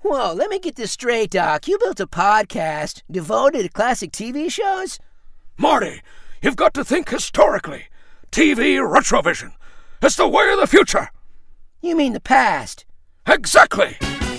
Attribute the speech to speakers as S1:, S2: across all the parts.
S1: Whoa, let me get this straight, Doc. You built a podcast devoted to classic TV shows?
S2: Marty, you've got to think historically. TV Retrovision. It's the way of the future.
S1: You mean the past?
S2: Exactly.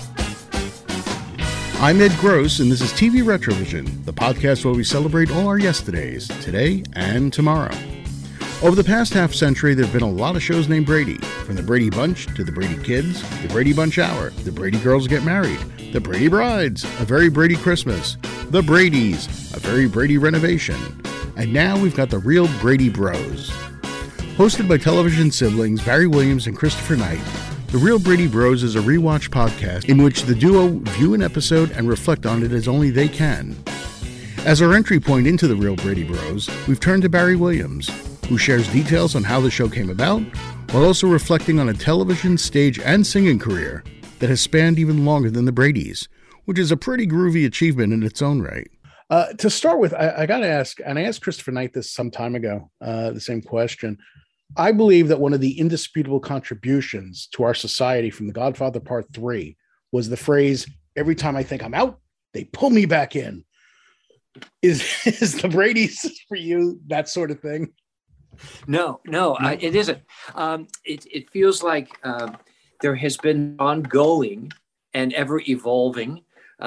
S3: I'm Ed Gross, and this is TV Retrovision, the podcast where we celebrate all our yesterdays, today and tomorrow. Over the past half-century, there have been a lot of shows named Brady, from the Brady Bunch to the Brady Kids, the Brady Bunch Hour, the Brady Girls Get Married, the Brady Brides, A Very Brady Christmas, the Brady's, A Very Brady Renovation, and now we've got the Real Brady Bros. Hosted by television siblings Barry Williams and Christopher Knight, The Real Brady Bros is a rewatch podcast in which the duo view an episode and reflect on it as only they can. As our entry point into The Real Brady Bros, we've turned to Barry Williams, who shares details on how the show came about, while also reflecting on a television, stage, and singing career that has spanned even longer than the Bradys, which is a pretty groovy achievement in its own right. To start with, I got to ask, and I asked Christopher Knight this some time ago, the same question. I believe that one of the indisputable contributions to our society from The Godfather Part 3 was the phrase, "Every time I think I'm out, they pull me back in." Is the Brady's for you that sort of thing?
S4: No, it isn't. It feels like there has been ongoing and ever evolving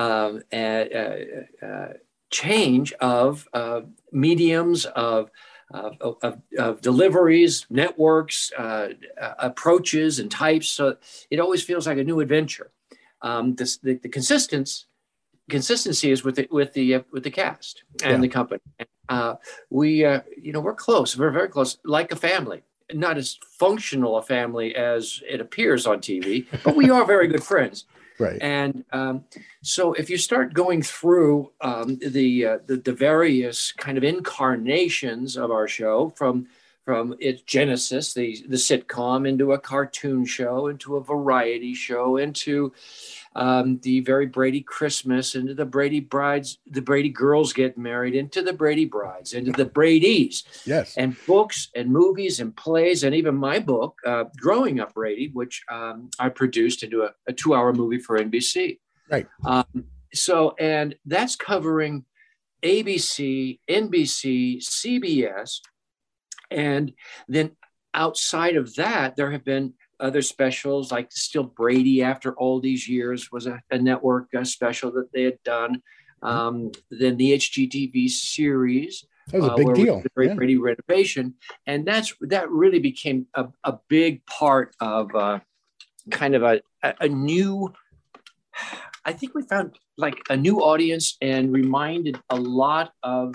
S4: change of mediums, of deliveries, networks, approaches, and types. So it always feels like a new adventure. The consistency is with the cast and the company. We're close. We're very close, like a family. Not as functional a family as it appears on TV, but we are very good friends.
S3: Right.
S4: And so if you start going through the various kind of incarnations of our show, from its genesis, the sitcom, into a cartoon show, into a variety show, into the Very Brady Christmas, into the Brady Brides, the Brady Girls Get Married, into the Brady Brides, into the Brady's.
S3: Yes.
S4: And books and movies and plays, and even my book, Growing Up Brady, which I produced into a 2-hour movie for NBC.
S3: Right.
S4: And that's covering ABC, NBC, CBS. And then outside of that, there have been other specials, like Still Brady After All These Years was a network special that they had done. Then the HGTV series.
S3: That was a big deal.
S4: The Great Brady Renovation. And that really became a big part of kind of a new, I think we found like a new audience and reminded a lot of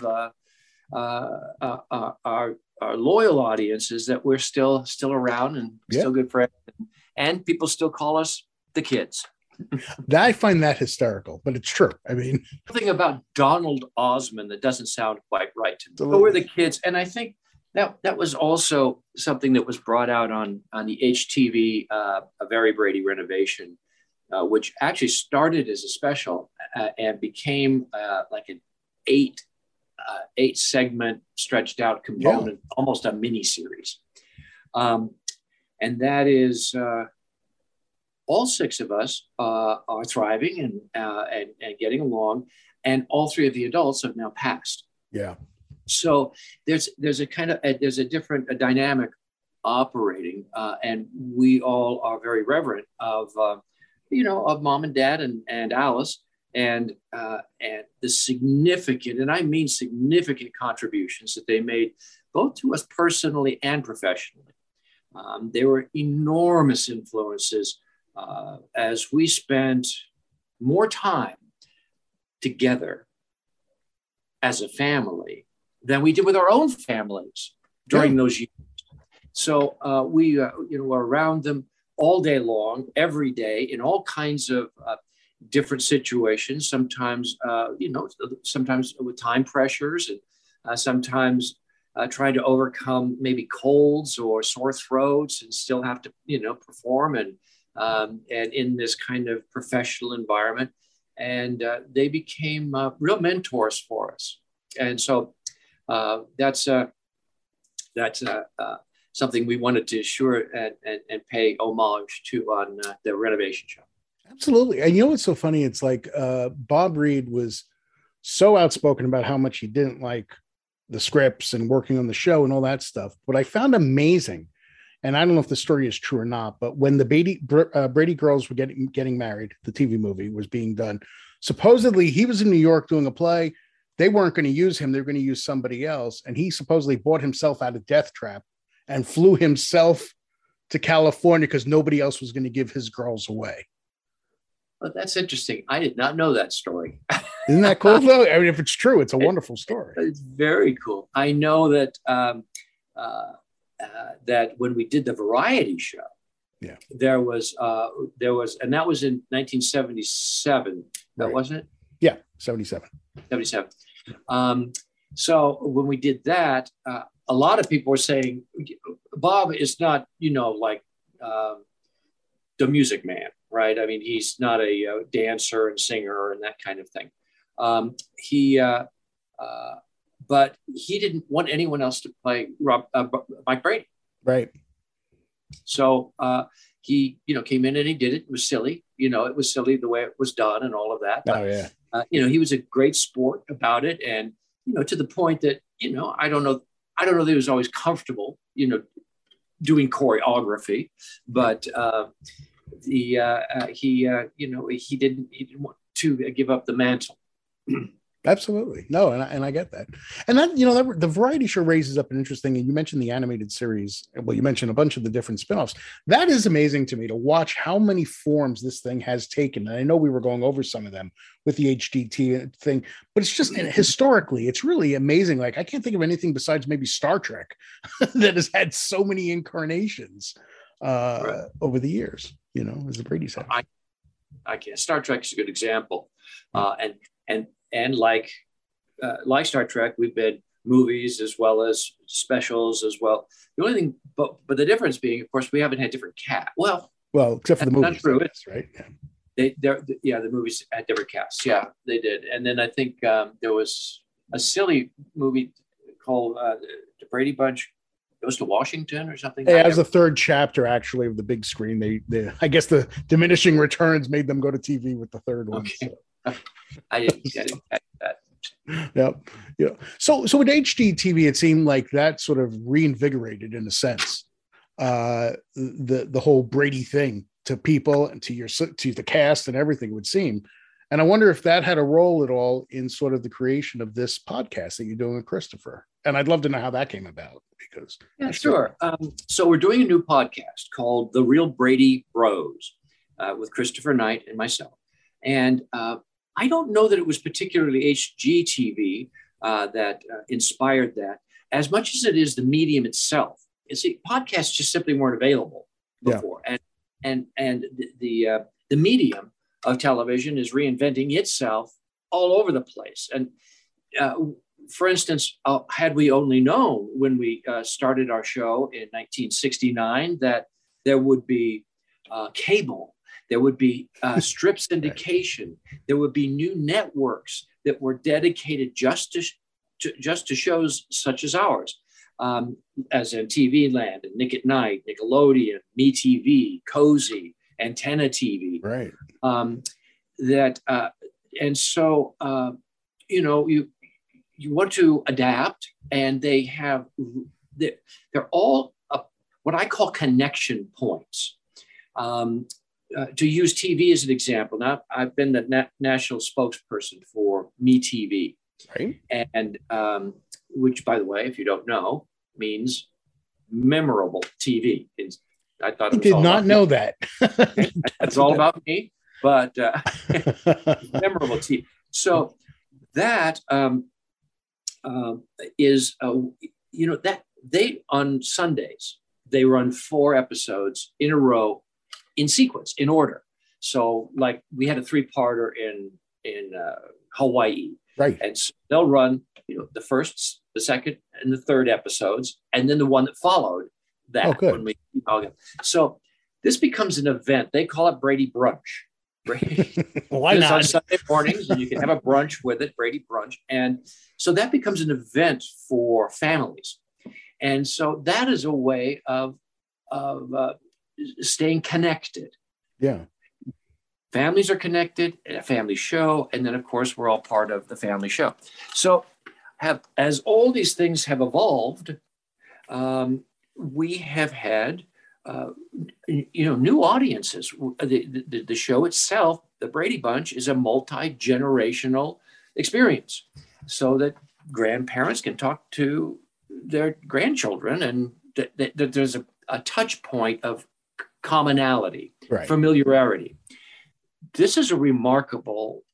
S4: our loyal audiences that we're still around and still good friends, and people still call us the kids.
S3: I find that hysterical, but it's true. I mean,
S4: something about Donald Osmond that doesn't sound quite right to me. But we're the kids, and I think that was also something that was brought out on the HTV A Very Brady Renovation, which actually started as a special and became like an 8-segment stretched out component, almost a mini series. And that is all 6 of us are thriving and getting along, and all 3 of the adults have now passed.
S3: Yeah.
S4: So there's a different dynamic operating, and we all are very reverent of Mom and Dad and Alice. And the significant, and I mean significant, contributions that they made, both to us personally and professionally. They were enormous influences as we spent more time together as a family than we did with our own families during those years. So we were around them all day long, every day, in all kinds of different situations, sometimes with time pressures, and sometimes trying to overcome maybe colds or sore throats and still have to, perform and in this kind of professional environment. And they became real mentors for us. And so that's something we wanted to assure and pay homage to on the renovation show.
S3: Absolutely. And you know what's so funny? It's like Bob Reed was so outspoken about how much he didn't like the scripts and working on the show and all that stuff. What I found amazing, and I don't know if the story is true or not, but when the Brady girls were getting married, the TV movie was being done. Supposedly, he was in New York doing a play. They weren't going to use him; they were going to use somebody else. And he supposedly bought himself out of Death Trap and flew himself to California because nobody else was going to give his girls away.
S4: Well, that's interesting. I did not know that story.
S3: Isn't that cool, though? I mean, if it's true, it's a wonderful story.
S4: It's very cool. I know that that when we did the variety show,
S3: yeah,
S4: there was, and that was in 1977. That
S3: right.
S4: Wasn't it?
S3: Yeah, 77.
S4: 77. So when we did that, a lot of people were saying Bob is not, like the Music Man, right? I mean, he's not a dancer and singer and that kind of thing. But he didn't want anyone else to play Mike Brady.
S3: Right.
S4: So he, came in and he did it. It was silly. It was silly the way it was done and all of that. But,
S3: oh, yeah.
S4: He was a great sport about it. And, to the point that, I don't know that he was always comfortable, doing choreography, but he didn't want to give up the mantle.
S3: Absolutely. No, and I get that. And that, the variety show raises up an interesting, and you mentioned the animated series. Well, you mentioned a bunch of the different spinoffs. That is amazing to me to watch how many forms this thing has taken. And I know we were going over some of them with the HDT thing, but it's just historically, it's really amazing. Like, I can't think of anything besides maybe Star Trek that has had so many incarnations right. over the years, as the Brady's had.
S4: I can't. Star Trek is a good example. And like Star Trek, we've been movies as well as specials as well. The only thing, but the difference being, of course, we haven't had different cast. Well,
S3: except for the movies,
S4: not true.
S3: Right?
S4: Yeah. The movies had different casts. Yeah, they did. And then I think there was a silly movie called The Brady Bunch Goes to Washington or something.
S3: Yeah, as the third chapter actually of the big screen. They I guess the diminishing returns made them go to TV with the third one.
S4: Okay.
S3: So.
S4: I didn't catch that.
S3: Yep. Yeah. So with HGTV, it seemed like that sort of reinvigorated, in a sense, the whole Brady thing to people and to the cast and everything, it would seem. And I wonder if that had a role at all in sort of the creation of this podcast that you're doing with Christopher. And I'd love to know how that came about, because
S4: yeah, sure. So we're doing a new podcast called The Real Brady Bros with Christopher Knight and myself. And I don't know that it was particularly HGTV that inspired that, as much as it is the medium itself. You see, podcasts just simply weren't available before, yeah. and the medium of television is reinventing itself all over the place. And for instance, had we only known when we started our show in 1969 that there would be cable. There would be strip syndication. There would be new networks that were dedicated just to shows such as ours, as in TV Land and Nick at Night, Nickelodeon, MeTV, Cozy, Antenna TV.
S3: Right.
S4: And so you want to adapt, and they're all what I call connection points. To use TV as an example, now I've been the national spokesperson for MeTV,
S3: right? And
S4: which, by the way, if you don't know, means memorable TV. I thought
S3: I did not know that.
S4: It's all about me, but memorable TV. So that is, that they on Sundays they run 4 episodes in a row, in sequence, in order. So like we had a 3-parter in Hawaii.
S3: Right.
S4: And so they'll run, the first, the second, and the third episodes, and then the one that followed that.
S3: Oh, good.
S4: So this becomes an event. They call it Brady Brunch.
S3: Why not?
S4: On Sunday mornings, and you can have a brunch with it, Brady Brunch. And so that becomes an event for families. And so that is a way of staying connected.
S3: Yeah.
S4: families are connected, a family show, and then of course we're all part of the family show. So as all these things have evolved, we have had new audiences. The show itself, the Brady Bunch, is a multi-generational experience, so that grandparents can talk to their grandchildren, and that there's a touch point of commonality, right, familiarity. This is a remarkable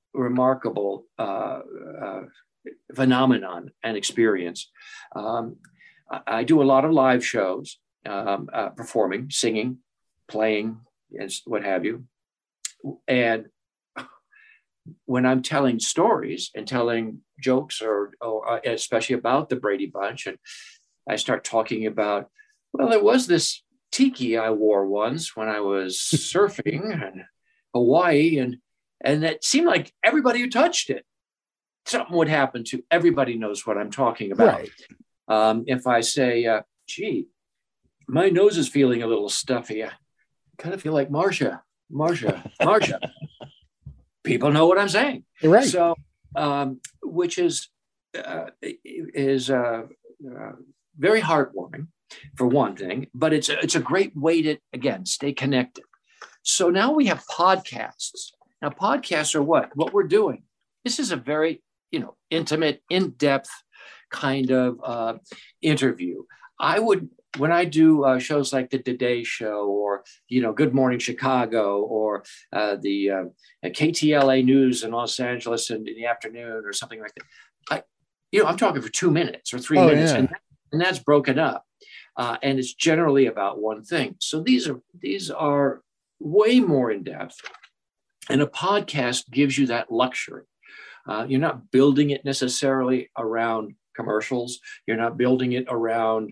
S4: phenomenon and experience. I do a lot of live shows, performing, singing, playing, and what have you. And when I'm telling stories and telling jokes, or especially about the Brady Bunch, and I start talking about, well, there was this tiki I wore once when I was surfing in Hawaii, and it seemed like everybody who touched it, something would happen to. Everybody knows what I'm talking about. Right. If I say, gee, my nose is feeling a little stuffy, I kind of feel like Marsha. People know what I'm saying.
S3: Right.
S4: So, which is very heartwarming, for one thing, but it's a great way to, again, stay connected. So now we have podcasts. Now podcasts are what we're doing. This is a very, intimate, in-depth kind of interview. When I do shows like the Today Show, or Good Morning Chicago, or the KTLA News in Los Angeles in the afternoon, or something like that, I'm talking for 2 minutes or 3 minutes, yeah. and that's broken up, and it's generally about one thing. So these are way more in depth, and a podcast gives you that luxury. You're not building it necessarily around commercials. You're not building it around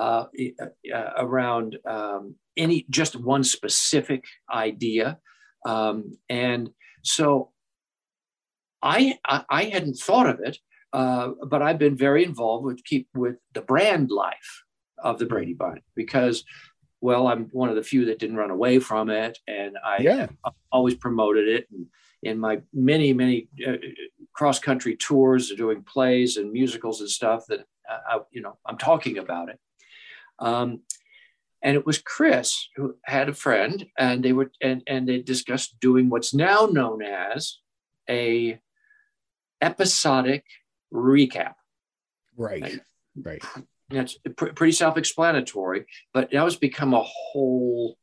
S4: any just one specific idea, and so I hadn't thought of it, but I've been very involved with the brand life of the Brady Bunch, because, well, I'm one of the few that didn't run away from it, and I always promoted it. And in my many cross-country tours, doing plays and musicals and stuff, that I'm talking about it. And it was Chris who had a friend, and they discussed doing what's now known as a episodic recap.
S3: Right.
S4: That's pretty self-explanatory, but now it's become a whole,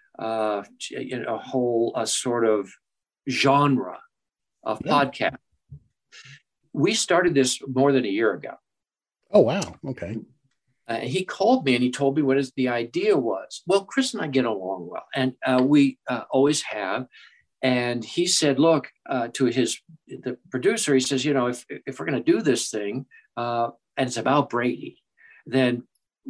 S4: sort of genre of podcast. We started this more than a year ago.
S3: Oh, wow. Okay.
S4: He called me and he told me what the idea was. Well, Chris and I get along well, and we always have. And he said, look, to the producer, he says, if we're going to do this thing, and it's about Brady, then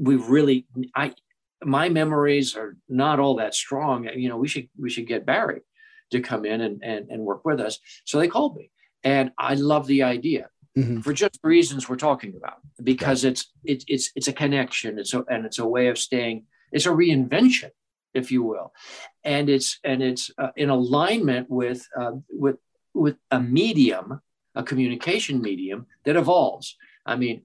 S4: my memories are not all that strong. We should get Barry to come in and work with us. So they called me, and I love the idea. Mm-hmm. For just reasons we're talking about, because it's a connection. It's a way of staying. It's a reinvention, if you will, and it's in alignment with a medium, a communication medium that evolves. I mean,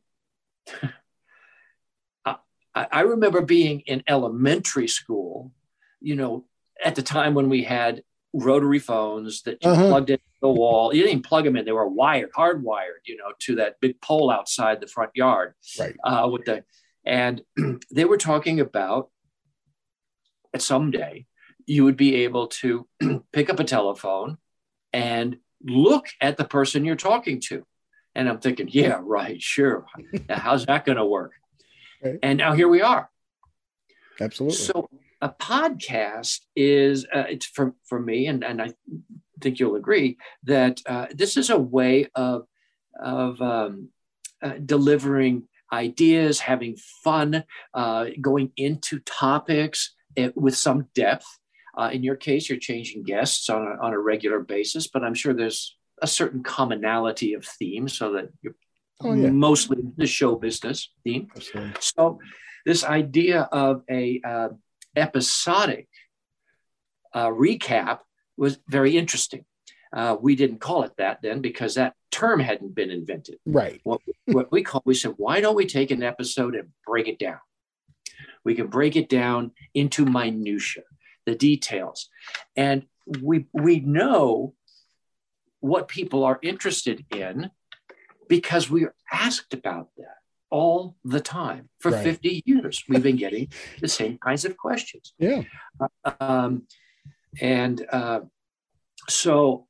S4: I remember being in elementary school, at the time when we had rotary phones that you plugged into the wall. You didn't even plug them in; they were hardwired, to that big pole outside the front yard.
S3: Right.
S4: And they were talking about that someday you would be able to pick up a telephone and look at the person you're talking to. And I'm thinking, yeah, right, sure. How's that going to work? Right. And now here we are.
S3: Absolutely.
S4: So a podcast is, it's for me, and I think you'll agree, that this is a way of delivering ideas, having fun, going into topics with some depth. In your case, you're changing guests on a regular basis, but I'm sure there's a certain commonality of theme, so that you're mostly the show business theme. Absolutely. So this idea of a episodic recap was very interesting. We didn't call it that then because that term hadn't been invented.
S3: Right.
S4: What we said, why don't we take an episode and break it down? We can break it down into minutia, the details. And we know what people are interested in because we are asked about that all the time. For 50 years, we've been getting the same kinds of questions.
S3: Yeah.
S4: So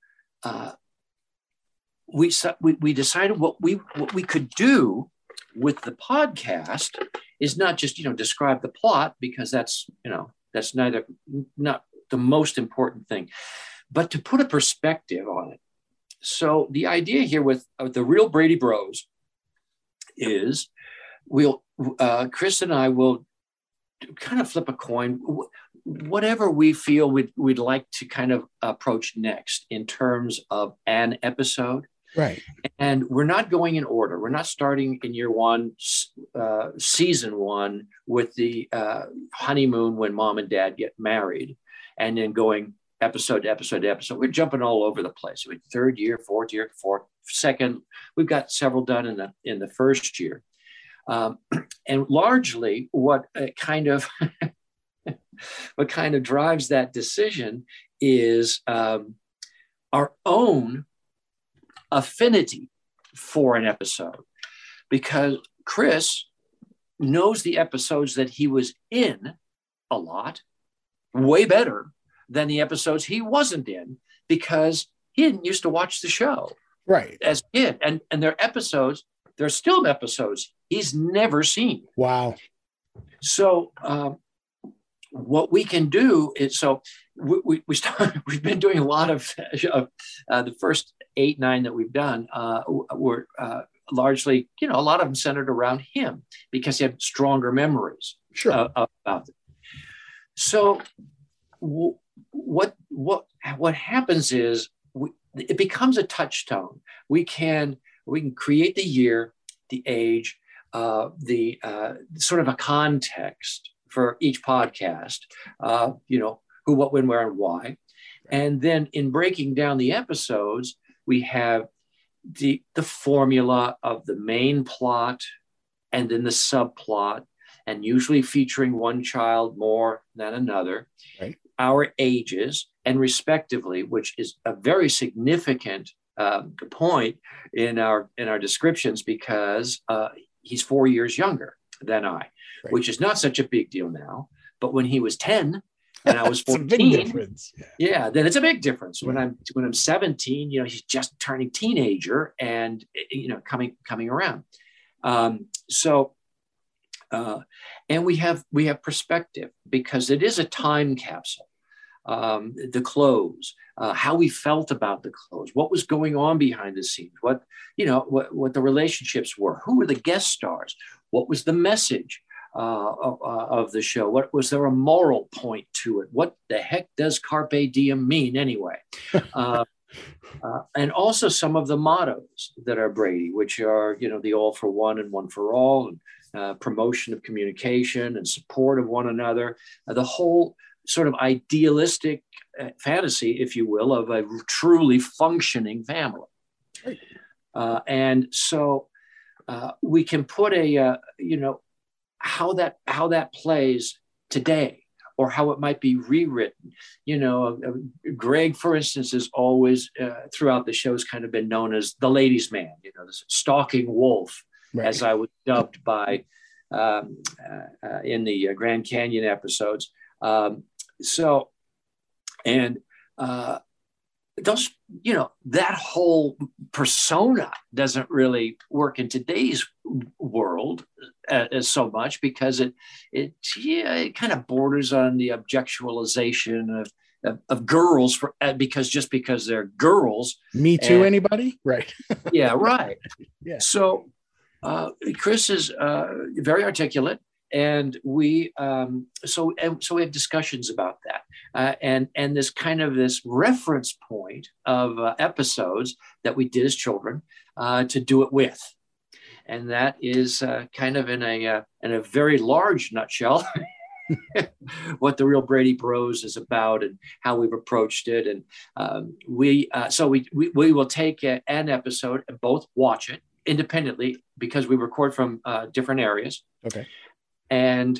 S4: we decided what we could do with the podcast is not just describe the plot, because that's not the most important thing, but to put a perspective on it. So the idea here with the Real Brady Bros is Chris and I will kind of flip a coin, whatever we feel we'd like to kind of approach next in terms of an episode.
S3: Right.
S4: And we're not going in order. We're not starting in year one, season one, with the honeymoon when mom and dad get married, and then going episode to episode to episode. We're jumping all over the place. We third year, fourth year, second. We've got several done in the first year. And largely what kind of drives that decision is our own affinity for an episode, because Chris knows the episodes that he was in a lot way better than the episodes he wasn't in, because he didn't used to watch the show as a kid, and they're still episodes he's never seen.
S3: Wow.
S4: So what we can do is, we've been doing a lot of the first 8, 9 that we've done were largely, a lot of them centered around him because he had stronger memories about it. So what happens is it becomes a touchstone. We can create the year, the age, the sort of a context for each podcast, who, what, when, where, and why. And then in breaking down the episodes, we have the formula of the main plot and then the subplot, and usually featuring one child more than another, our ages, and respectively, which is a very significant point in our descriptions, because he's 4 years younger than I, which is not such a big deal now. But when he was 10 and I was 14,
S3: it's a big difference.
S4: Yeah, then it's a big difference. When I'm 17, he's just turning teenager and coming around. And we have perspective, because it is a time capsule. The close, how we felt about the close, what was going on behind the scenes, what the relationships were, who were the guest stars, what was the message of the show, was there a moral point to it, what the heck does carpe diem mean anyway, and also some of the mottos that are Brady, which are the all for one and one for all, and promotion of communication and support of one another, the whole sort of idealistic fantasy, if you will, of a truly functioning family. And so we can put how that plays today, or how it might be rewritten. Greg, for instance, is always throughout the shows kind of been known as the ladies' man, this stalking wolf, as I was dubbed by in the Grand Canyon episodes. Those, that whole persona doesn't really work in today's world as so much, because it kind of borders on the objectualization of girls because they're girls.
S3: Me too. Anybody? Right.
S4: Yeah. Right.
S3: Yeah.
S4: So Chris is very articulate. And we we have discussions about that, and this reference point of episodes that we did as children to do it with, and that is kind of in a very large nutshell what the real Brady Bros is about and how we've approached it. And we will take an episode and both watch it independently because we record from different areas.
S3: Okay.
S4: And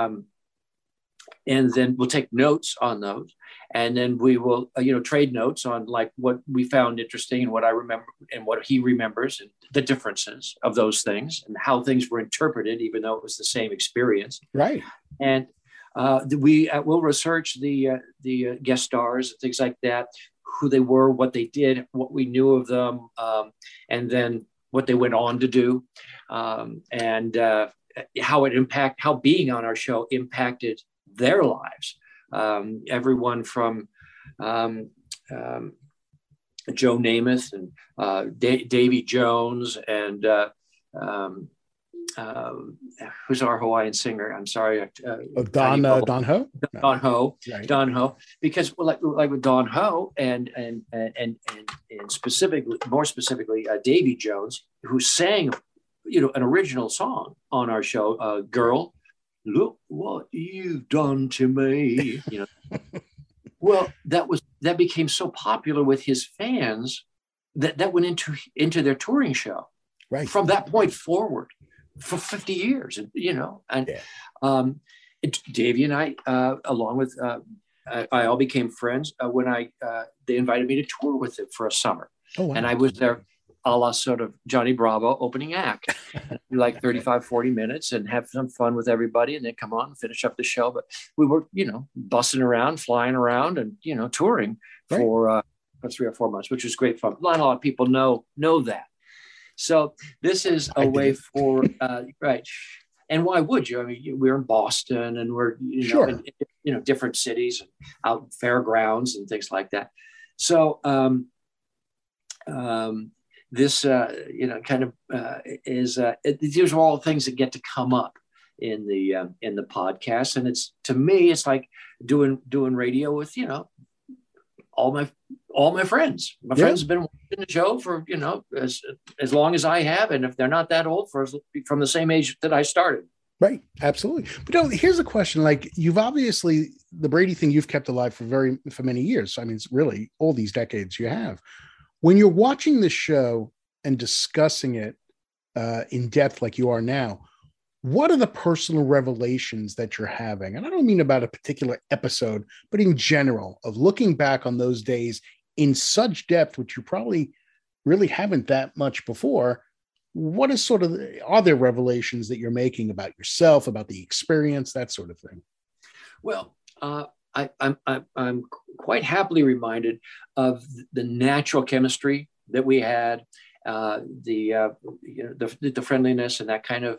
S4: then we'll take notes on those, and then we will, trade notes on like what we found interesting and what I remember and what he remembers and the differences of those things and how things were interpreted, even though it was the same experience.
S3: Right.
S4: And we will research the guest stars and things like that, who they were, what they did, what we knew of them, and then what they went on to do, and how being on our show impacted their lives. Everyone from Joe Namath and Davy Jones and who's our Hawaiian singer? I'm sorry.
S3: Don Ho?
S4: Don Ho.
S3: Right.
S4: Don Ho. Because like with Don Ho and specifically, more specifically, Davy Jones, who sang, an original song on our show, Girl, Look What You've Done to Me. Well, that became so popular with his fans that went into their touring show.
S3: Right.
S4: From that point forward for 50 years, Davey and I, along with, I all became friends when they invited me to tour with them for a summer.
S3: Oh, wow.
S4: And I was there a la sort of Johnny Bravo opening act, like 35, 40 minutes and have some fun with everybody and then come on and finish up the show. But we were, bussing around, flying around and, touring for 3 or 4 months, which was great fun. Not a lot of people know that. So this is a way for, right. And why would you? I mean, we're in Boston and we're, in different cities and out fairgrounds and things like that. So this, these are all things that get to come up in the podcast. And to me, it's like doing radio with, all my friends. My friends have been watching the show for, as long as I have. And if they're not that old, from the same age that I started.
S3: Right. Absolutely. But here's a question. Like, you've obviously, the Brady thing you've kept alive for many years. I mean, it's really all these decades you have. When you're watching the show and discussing it in depth like you are now, what are the personal revelations that you're having? And I don't mean about a particular episode, but in general, of looking back on those days in such depth, which you probably really haven't that much before. What is are there revelations that you're making about yourself, about the experience, that sort of thing? Well,
S4: I'm quite happily reminded of the natural chemistry that we had, the friendliness and that kind of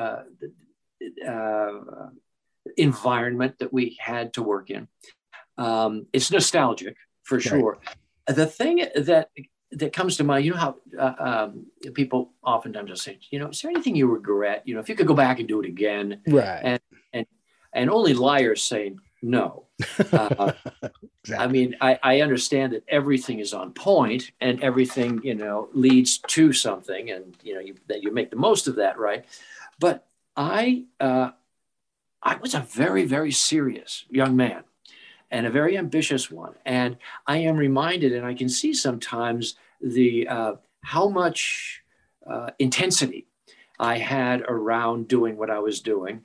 S4: environment that we had to work in. It's nostalgic for sure. The thing that comes to mind, how people oftentimes just say, is there anything you regret? If you could go back and do it again,
S3: right?
S4: And only liars say no.
S3: Exactly.
S4: I mean, I understand that everything is on point and everything, leads to something, and that you make the most of that, right? But I was a very, very serious young man and a very ambitious one, and I am reminded, and I can see sometimes how much intensity I had around doing what I was doing.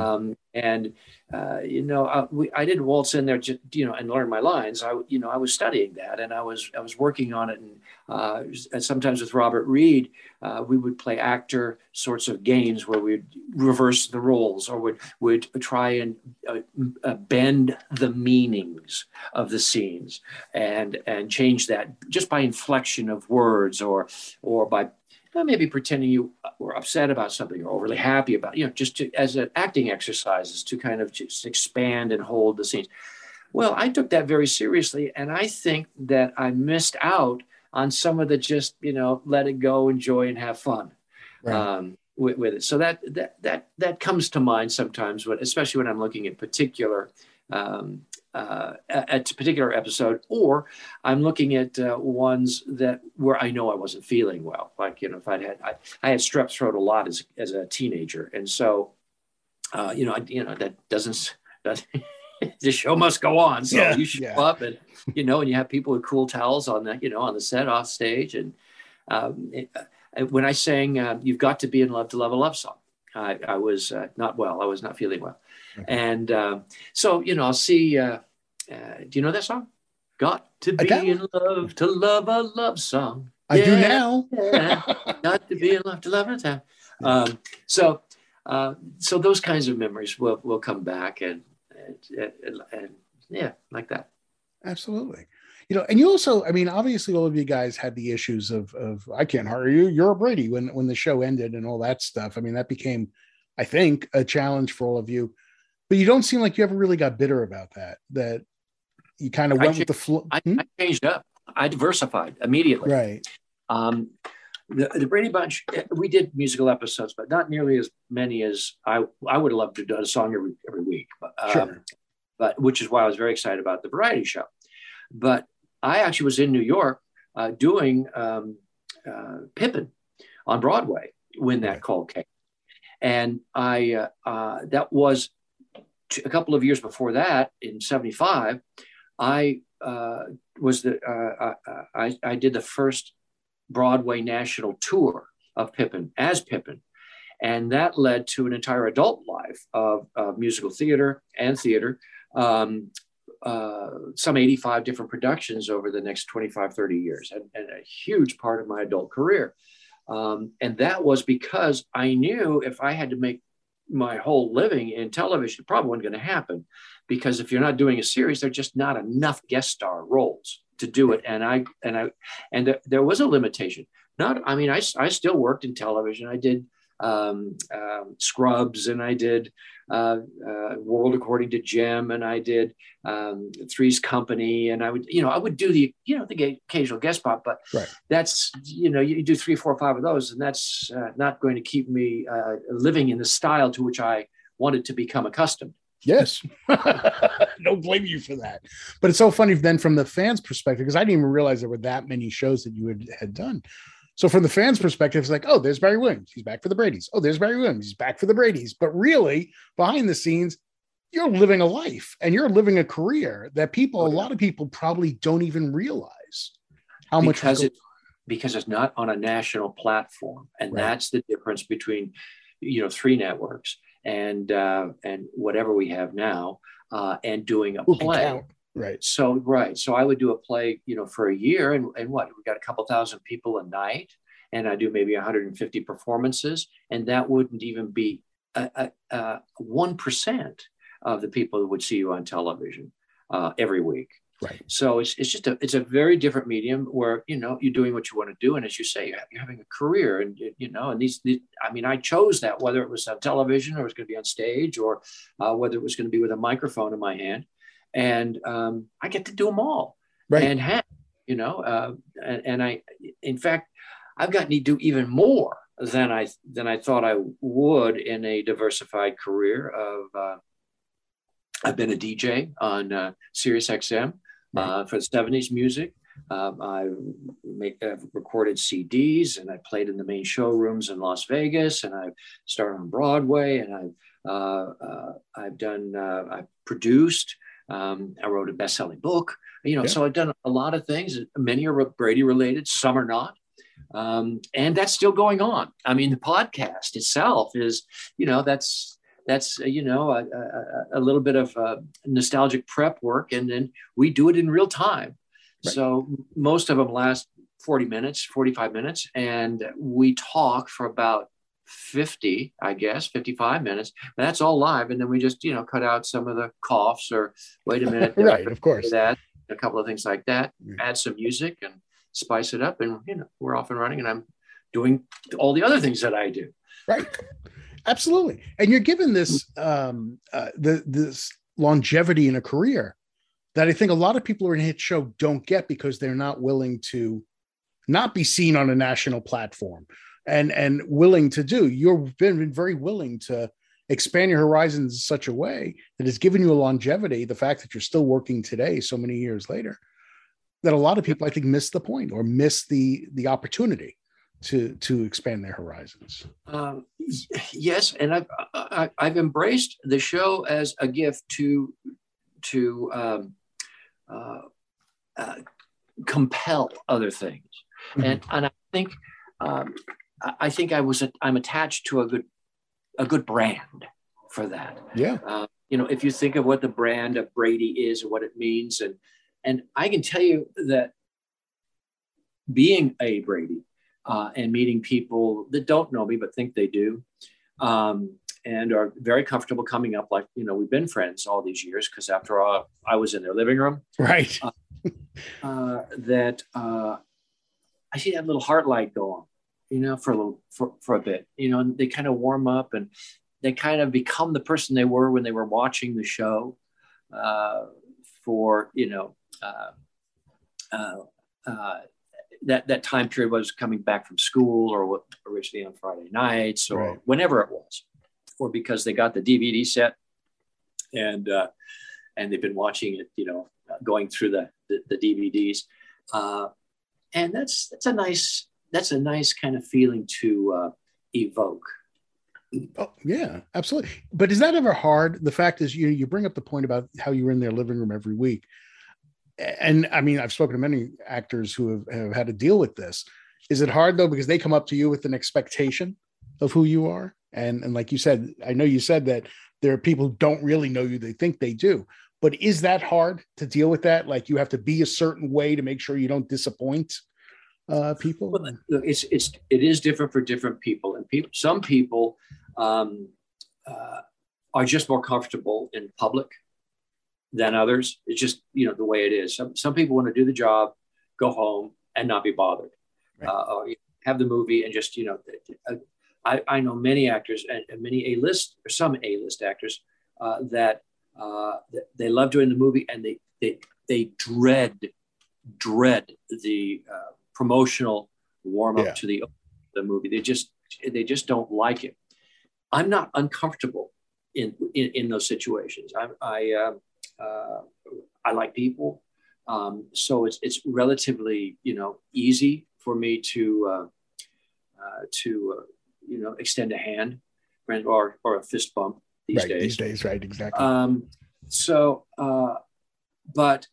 S4: I didn't waltz in there just, and learn my lines. I was studying that, and I was working on it. And sometimes with Robert Reed, we would play actor sorts of games where we'd reverse the roles or would try and bend the meanings of the scenes and change that just by inflection of words or by maybe pretending you were upset about something or overly happy about, just as an acting exercises to kind of just expand and hold the scenes. Well, I took that very seriously. And I think that I missed out on some of the just, let it go, enjoy and have fun with it. So that comes to mind sometimes, especially when I'm looking at particular at a particular episode, or I'm looking at ones where I know I wasn't feeling well. Like, if I had strep throat a lot as a teenager. And so, that doesn't the show must go on. So
S3: Yeah,
S4: you show
S3: yeah.
S4: up and, and you have people with cool towels on on the set off stage. And when I sang You've Got to Be in Love to Love a Love Song, I was not well. I was not feeling well.
S3: Okay.
S4: And so, I'll see, do you know that song? Got to be in love to love a love song.
S3: I do now.
S4: Got to be in love to love a time. So those kinds of memories will come back and yeah, like that.
S3: Absolutely. And you also, I mean, obviously all of you guys had the issues of I can't hire you, you're a Brady when the show ended and all that stuff. I mean, that became, I think, a challenge for all of you, but you don't seem like you ever really got bitter about that you kind of went with the flow.
S4: I changed up. I diversified immediately.
S3: Right.
S4: The Brady Bunch, we did musical episodes, but not nearly as many as I would have loved to do a song every week. But which is why I was very excited about the variety show. But I actually was in New York doing Pippin on Broadway when that call came, and I that was a couple of years before that. In '75, I did the first Broadway national tour of Pippin as Pippin. And that led to an entire adult life of musical theater and theater, some 85 different productions over the next 25, 30 years, and a huge part of my adult career. And that was because I knew if I had to make my whole living in television, it probably wasn't going to happen, because if you're not doing a series, there are just not enough guest star roles to do it. And there was a limitation. I still worked in television. I did Scrubs, and I did World According to Jim, and I did Three's Company, and I would do the occasional guest spot, but that's you do 3, 4, 5 of those, and that's not going to keep me living in the style to which I wanted to become accustomed.
S3: Yes. Don't blame you for that. But it's so funny then from the fans' perspective, because I didn't even realize there were that many shows that you had done. So from the fans' perspective, it's like, oh, there's Barry Williams. He's back for the Bradys. Oh, there's Barry Williams. He's back for the Bradys. But really, behind the scenes, you're living a life and you're living a career that a lot of people probably don't even realize how much.
S4: Because it's not on a national platform. And that's the difference between, 3 networks and whatever we have now, and doing a play.
S3: Right.
S4: So I would do a play, for a year, and what, we got a couple thousand people a night, and I do maybe 150 performances, and that wouldn't even be 1% of the people who would see you on television every week.
S3: Right.
S4: So it's a very different medium where, you're doing what you want to do. And as you say, you're having a career, and, and these, I chose that, whether it was on television or it was going to be on stage, or whether it was going to be with a microphone in my hand. And I get to do them all.
S3: Right.
S4: And and I, in fact, I've gotten to do even more than I thought I would in a diversified career of, I've been a DJ on Sirius XM for the 70s music. I recorded CDs, and I played in the main showrooms in Las Vegas, and I've started on Broadway, and I've produced. I wrote a best-selling book, so I've done a lot of things. Many are Brady related, some are not. And that's still going on. The podcast itself is, that's a little bit of nostalgic prep work, and then we do it in real time. Right. So most of them last 40 minutes, 45 minutes, and we talk for about 55 minutes. But that's all live, and then we just cut out some of the coughs or wait a minute,
S3: right? Of course,
S4: that a couple of things like that. Add some music and spice it up, and we're off and running. And I'm doing all the other things that I do.
S3: Right. Absolutely. And you're given this this longevity in a career that I think a lot of people who are in a hit show don't get, because they're not willing to not be seen on a national platform and willing to do. You've been very willing to expand your horizons in such a way that has given you a longevity, the fact that you're still working today so many years later, that a lot of people, I think, miss the point or miss the opportunity to expand their horizons.
S4: Yes, and I've embraced the show as a gift to uh, compel other things,
S3: Mhm.
S4: and um, I think I'm attached to a good brand for that.
S3: Yeah.
S4: If you think of what the brand of Brady is and what it means, and I can tell you that being a Brady and meeting people that don't know me but think they do, and are very comfortable coming up like, we've been friends all these years because after all, I was in their living room.
S3: Right.
S4: That I see that little heart light go on, for a bit, and they kind of warm up and they kind of become the person they were when they were watching the show for, that time period was coming back from school or what originally on Friday nights or
S3: Right.
S4: whenever it was, or because they got the DVD set and they've been watching it, going through the DVDs. And that's a nice kind of feeling to evoke.
S3: Oh, yeah, absolutely. But is that ever hard? The fact is, you bring up the point about how you were in their living room every week. And I mean, I've spoken to many actors who have had to deal with this. Is it hard though, because they come up to you with an expectation of who you are? And like you said, I know you said that there are people who don't really know you. They think they do. But is that hard to deal with that? Like you have to be a certain way to make sure you don't disappoint people?
S4: Well, it is different for different people. And some people are just more comfortable in public than others. It's just, the way it is. Some people want to do the job, go home and not be bothered.
S3: Right.
S4: Or have the movie and just, I know many actors and many some A-list actors that they love doing the movie and they dread the promotional warm up to the movie. They just don't like it. I'm not uncomfortable in those situations. I like people, so it's relatively easy for me to extend a hand or a fist bump these days.
S3: These days, right? Exactly.
S4: But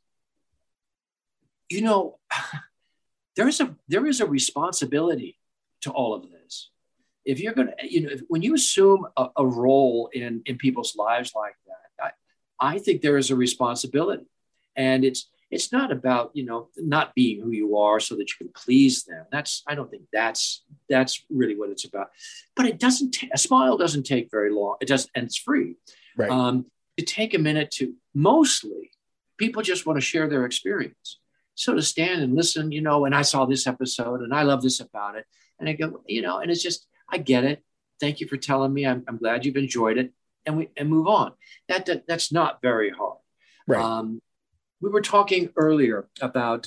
S4: there is a responsibility to all of this. If you're going to, when you assume a role in people's lives like that, I think there is a responsibility, and it's not about, not being who you are so that you can please them. I don't think that's really what it's about. But a smile doesn't take very long. It does, and it's free.
S3: Right.
S4: To take a minute mostly people just want to share their experience. So to stand and listen, and I saw this episode and I love this about it. And I go, and it's just, I get it. Thank you for telling me. I'm glad you've enjoyed it. And move on. That's not very hard.
S3: Right.
S4: We were talking earlier about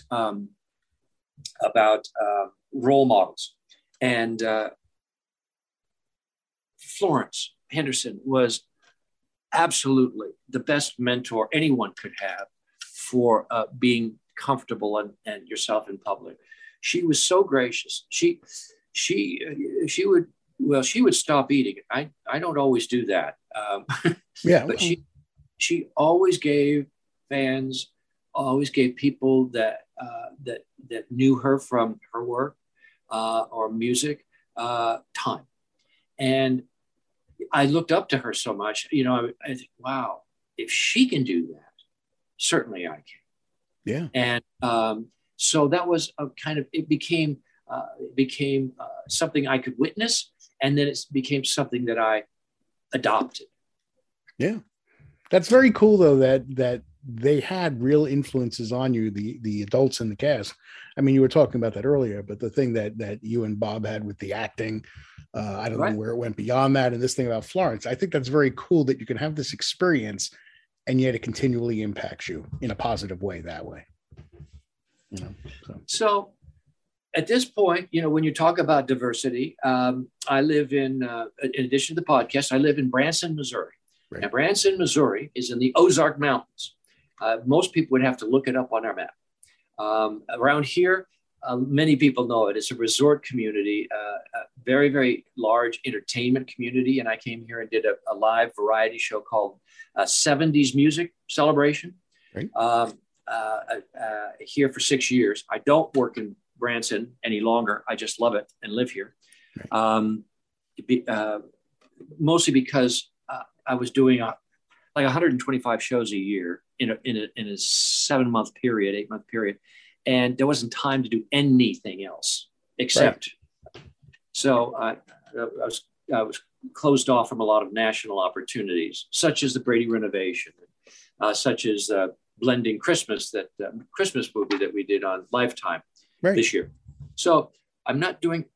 S4: role models, and Florence Henderson was absolutely the best mentor anyone could have for being comfortable and yourself in public. She was so gracious. She would stop eating. I don't always do that. But she always gave fans, always gave people that knew her from her work or music time. And I looked up to her so much, I think, wow, if she can do that, certainly I can.
S3: Yeah.
S4: And so that was it became something I could witness. And then it became something that I adopted.
S3: Yeah. That's very cool though, that they had real influences on you, the adults in the cast. I mean, you were talking about that earlier, but the thing that you and Bob had with the acting, I don't know where it went beyond that. And this thing about Florence, I think that's very cool that you can have this experience and yet it continually impacts you in a positive way that way.
S4: So at this point, when you talk about diversity, I live in addition to the podcast, I live in Branson, Missouri. Right. Now, Branson, Missouri is in the Ozark Mountains. Most people would have to look it up on our map. Around here, many people know it. It's a resort community, a very, very large entertainment community. And I came here and did a live variety show called 70s Music Celebration.
S3: Right.
S4: Here for 6 years. I don't work in Branson any longer. I just love it and live here. Right. Mostly because I was doing like 125 shows a year in a 7-month period, 8-month period. And there wasn't time to do anything else except. Right. So I was closed off from a lot of national opportunities, such as the Brady renovation, such as Blending Christmas, that Christmas movie that we did on Lifetime this year. So I'm not doing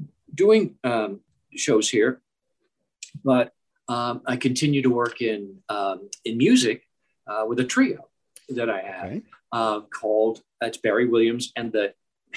S4: shows here, but I continue to work in music with a trio that I have called, it's Barry Williams and the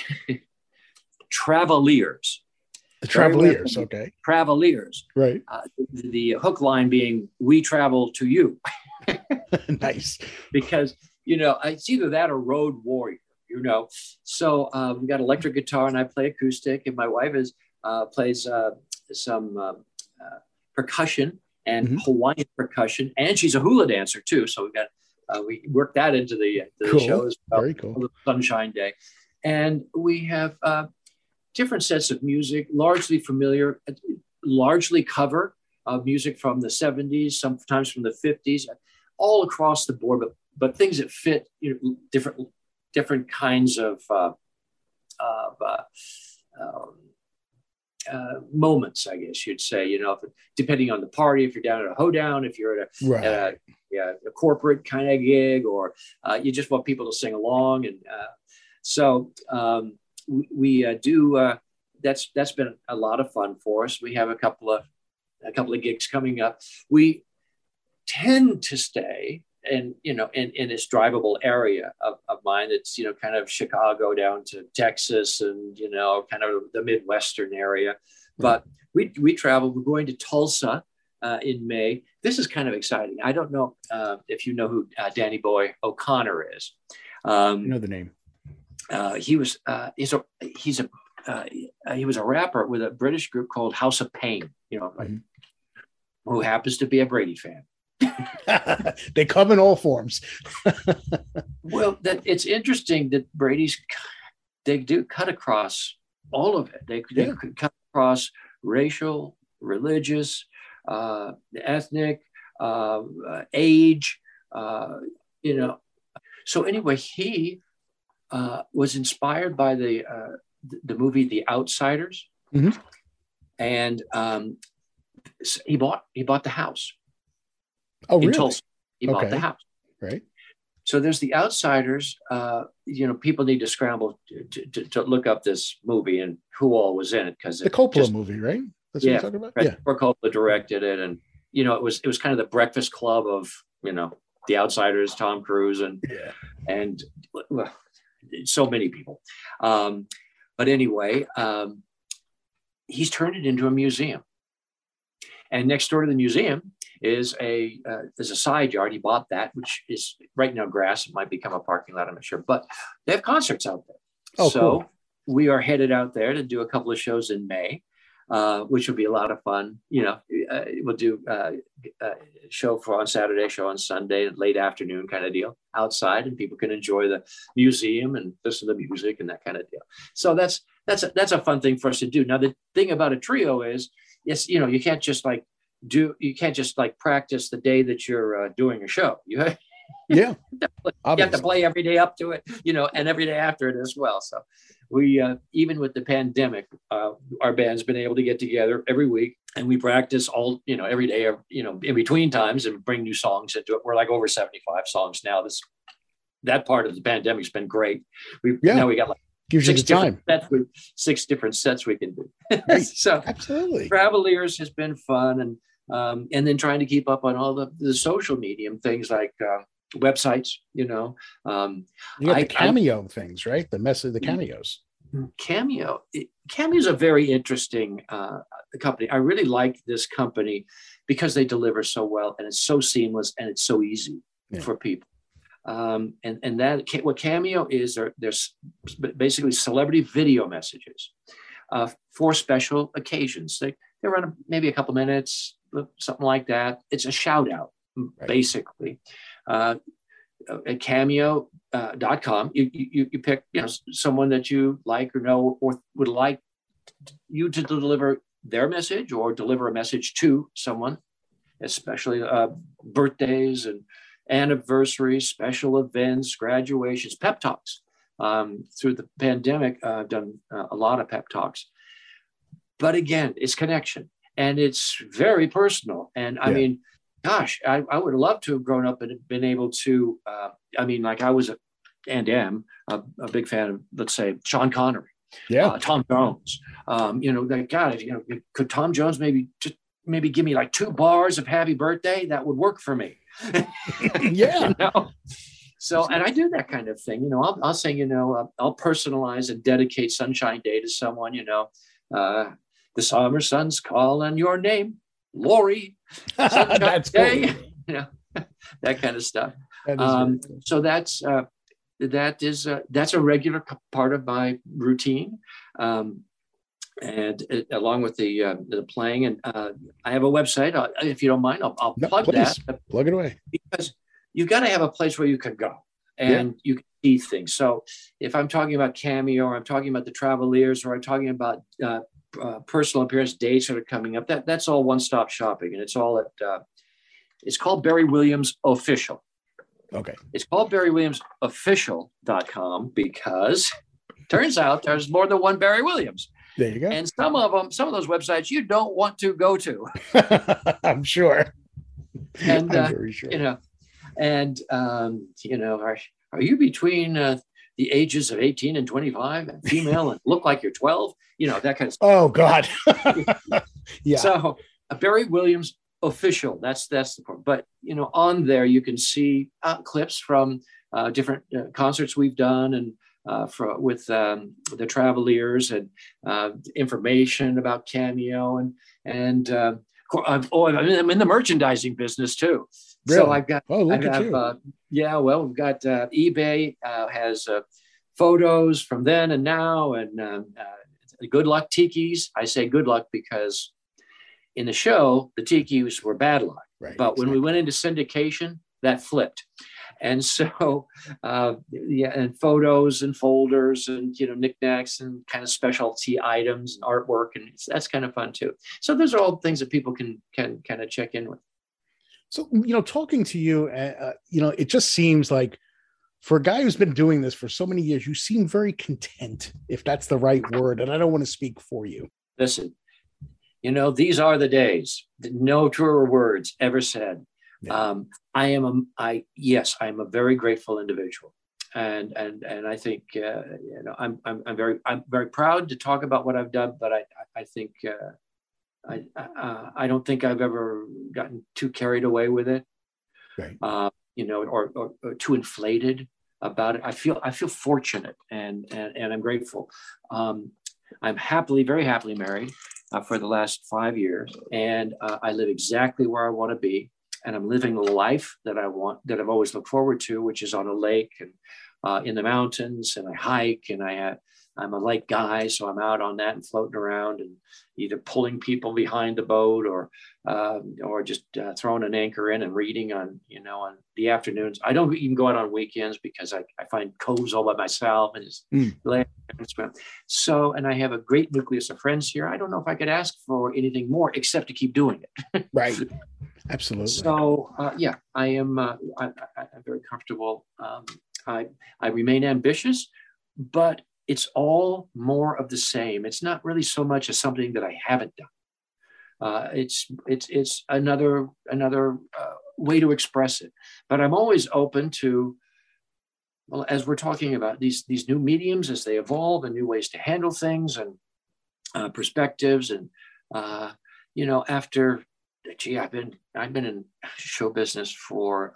S4: Traveliers.
S3: The Traveliers, okay.
S4: Traveliers.
S3: Right.
S4: The hook line being, we travel to you.
S3: Nice.
S4: Because, it's either that or Road Warrior, So we got electric guitar and I play acoustic, and my wife plays some percussion and Hawaiian percussion, and she's a hula dancer too. So we worked that into the show as well.
S3: Very cool.
S4: Sunshine Day. And we have different sets of music, largely familiar, largely cover music from the 70s, sometimes from the 50s, all across the board, but things that fit different kinds of moments, I guess you'd say, depending on the party, if you're down at a hoedown, if you're at a corporate kind of gig, or you just want people to sing along. And so we do, that's been a lot of fun for us. We have a couple of gigs coming up. We tend to stay in this drivable area of mine. It's, kind of Chicago down to Texas and, kind of the Midwestern area. But we travel. We're going to Tulsa in May. This is kind of exciting. I don't know if you know who Danny Boy O'Connor is.
S3: I know the name.
S4: He was a rapper with a British group called House of Pain, who happens to be a Brady fan.
S3: They come in all forms.
S4: Well, it's interesting that they do cut across all of it. They cut across racial, religious, ethnic, age, So anyway, he was inspired by the movie The Outsiders, and he bought the house.
S3: Oh, really?
S4: In Tulsa. He bought the house.
S3: Right.
S4: So there's The Outsiders. People need to scramble to look up this movie and who all was in it, because
S3: the Coppola movie, right? That's what you're talking about.
S4: Right.
S3: Yeah.
S4: Coppola directed it, and it was kind of the Breakfast Club of The Outsiders, Tom Cruise, and so many people. But anyway, he's turned it into a museum, and next door to the museum is there's a side yard. He bought that, which is right now grass. It might become a parking lot, I'm not sure, but they have concerts out there.
S3: Oh,
S4: so
S3: cool.
S4: We are headed out there to do a couple of shows in May, which will be a lot of fun. We'll do a show on Saturday, show on Sunday, late afternoon kind of deal outside, and people can enjoy the museum and listen to the music and that kind of deal. So that's a fun thing for us to do. Now, the thing about a trio is, yes, you can't just practice the day that you're doing a show. You have to play every day up to it, and every day after it as well. So we, even with the pandemic, our band's been able to get together every week, and we practice all, every day, in between times, and bring new songs into it. We're like over 75 songs now. That part of the pandemic's been great. Now we got like
S3: gives you the time.
S4: 6 different sets we can do.
S3: Right.
S4: So
S3: absolutely,
S4: Traveliers has been fun, and then trying to keep up on all the social medium things like websites. You got
S3: the Cameo things, right? The mess of the cameos.
S4: Cameo is a very interesting company. I really like this company because they deliver so well, and it's so seamless, and it's so easy for people. And that what Cameo is, there's basically celebrity video messages for special occasions. They run maybe a couple minutes, something like that. It's a shout out, basically. At cameo.com, you pick someone that you like or know or would like you to deliver their message or deliver a message to someone, especially birthdays and anniversaries, special events, graduations, pep talks. Through the pandemic, I've done a lot of pep talks. But again, it's connection and it's very personal. And I mean, gosh, I would love to have grown up and been able to, I was and am a big fan of, let's say, Sean Connery, Tom Jones. Could Tom Jones maybe give me like 2 bars of happy birthday? That would work for me.
S3: Yeah.
S4: So, and I do that kind of thing. I'll say, I'll personalize and dedicate Sunshine Day to someone, the summer sun's calling your name, Lori.
S3: That's
S4: Day.
S3: Cool.
S4: That kind of stuff.
S3: That
S4: so that's a regular part of my routine. And along with the playing, and I have a website. If you don't mind, I'll plug that.
S3: Plug it away.
S4: Because you've got to have a place where you can go and you can see things. So if I'm talking about Cameo, or I'm talking about the Traveliers, or I'm talking about personal appearance dates that are coming up, that's all one-stop shopping, and it's all at. It's called Barry Williams Official.
S3: Okay.
S4: It's called BarryWilliamsOfficial.com because turns out there's more than one Barry Williams.
S3: There you go.
S4: And some of those websites you don't want to go to.
S3: I'm sure.
S4: And
S3: I'm very sure.
S4: Are you between the ages of 18 and 25 and female and look like you're 12? That kind of stuff.
S3: Oh God. Yeah.
S4: So Barry Williams Official. That's the point. But on there you can see clips from different concerts we've done and. With the Traveliers and information about Cameo and I'm in the merchandising business too.
S3: Really?
S4: So I've got
S3: we've got
S4: eBay has photos from then and now and Good Luck Tikis. I say good luck because in the show the Tikis were bad luck, but when we went into syndication, that flipped. And so, and photos and folders and, knickknacks and kind of specialty items and artwork. And that's kind of fun too. So those are all things that people can kind of check in with.
S3: So, talking to you, it just seems like for a guy who's been doing this for so many years, you seem very content, if that's the right word. And I don't want to speak for you.
S4: Listen, these are the days. No truer words ever said. Yeah. I'm a very grateful individual, and I think I'm very proud to talk about what I've done, but I think I don't think I've ever gotten too carried away with it,
S3: right?
S4: Or too inflated about it. I feel fortunate and I'm grateful. I'm very happily married for the last 5 years, and I live exactly where I want to be. And I'm living the life that I want, that I've always looked forward to, which is on a lake and in the mountains. And I hike, and I'm a lake guy, so I'm out on that and floating around and either pulling people behind the boat or just throwing an anchor in and reading on the afternoons. I don't even go out on weekends because I find coves all by myself and just So, and I have a great nucleus of friends here. I don't know if I could ask for anything more except to keep doing it.
S3: Right. Absolutely.
S4: So, I am. I'm very comfortable. I remain ambitious, but it's all more of the same. It's not really so much as something that I haven't done. It's another way to express it. But I'm always open to, well, as we're talking about these new mediums as they evolve and new ways to handle things and perspectives and after. Gee, I've been in show business for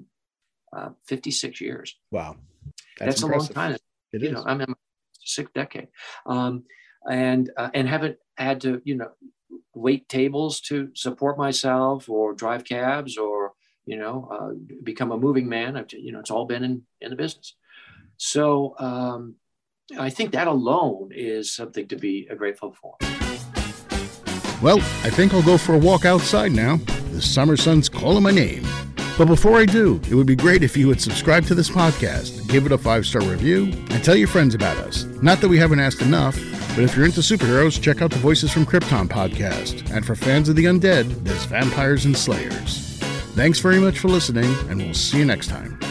S4: 56 years.
S3: Wow,
S4: that's a long time.
S3: It is.
S4: I'm in my 6th decade, and haven't had to wait tables to support myself or drive cabs or become a moving man. It's all been in the business. So I think that alone is something to be grateful for.
S3: Well, I think I'll go for a walk outside now. The summer sun's calling my name. But before I do, it would be great if you would subscribe to this podcast, give it a 5-star review, and tell your friends about us. Not that we haven't asked enough, but if you're into superheroes, check out the Voices from Krypton podcast. And for fans of the undead, there's Vampires and Slayers. Thanks very much for listening, and we'll see you next time.